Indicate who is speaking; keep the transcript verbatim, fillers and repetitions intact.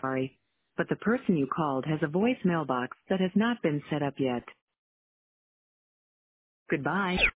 Speaker 1: sorry, but the person you called has a voice mailbox that has not been set up yet. Goodbye.